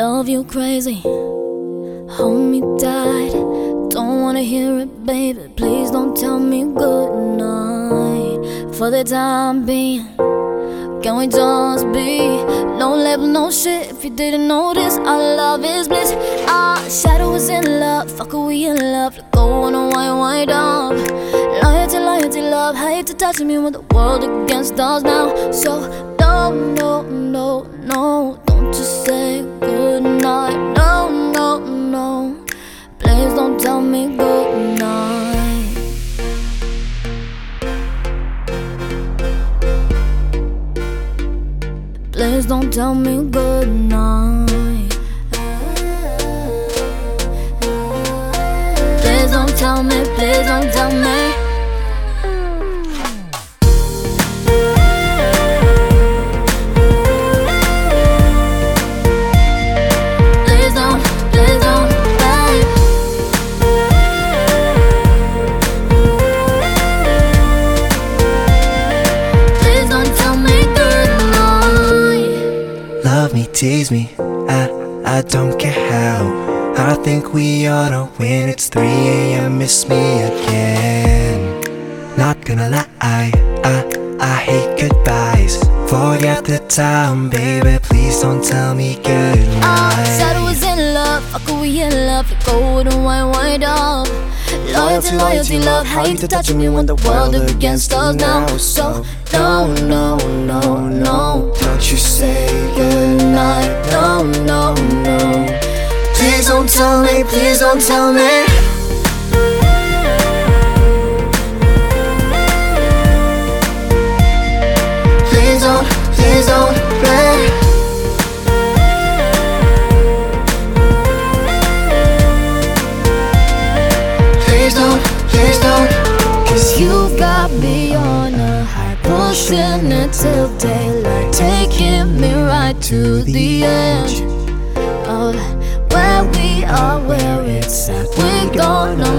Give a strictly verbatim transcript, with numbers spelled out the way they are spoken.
love you crazy, hold me tight. Don't wanna hear it, baby, please don't tell me goodnight. For the time being, can we just be? No label, no shit. If you didn't notice, our love is bliss. Our shadow is in love, fuck are we in love? Let go on a wind, wind up. Loyalty, loyalty, love. Hate to touch me with the world against us now. So no, no, no, no, don't just say goodnight. No, no, no, please don't tell me goodnight. Please don't tell me goodnight. Please don't tell me, please don't tell me. Please don't, please don't, babe. Please don't tell me goodnight. Love me, tease me, I, I don't care how. I think we ought to win, it's three A M, miss me again. Not gonna lie, I, I hate goodbyes. Forget the time, baby, please don't tell me goodnight. Our shadow is in love, fuck are we in love? Let go with the wind, wind up. Loyalty, loyalty, love. Hate to touch me when the world against us now. So no, no, no, no, Don't you say goodnight. No, no, no, please don't tell me, please don't tell me. Please don't, please don't, babe. Please don't, please don't. cause you got me on a high, pushing it till daylight, taking me right to the edge of where we are, where it's at. We're gonna